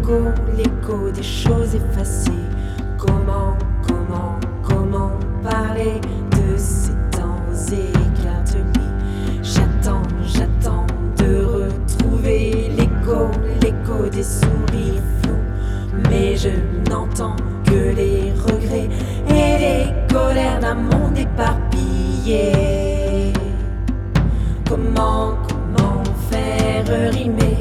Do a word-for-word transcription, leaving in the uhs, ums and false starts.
l'écho, l'écho des choses effacées. Comment, comment, comment parler de ces temps écartelés? J'attends, j'attends de retrouver l'écho, l'écho des sourires flous. Mais je n'entends que les regrets et les colères d'un monde éparpillé. Comment, comment faire rimer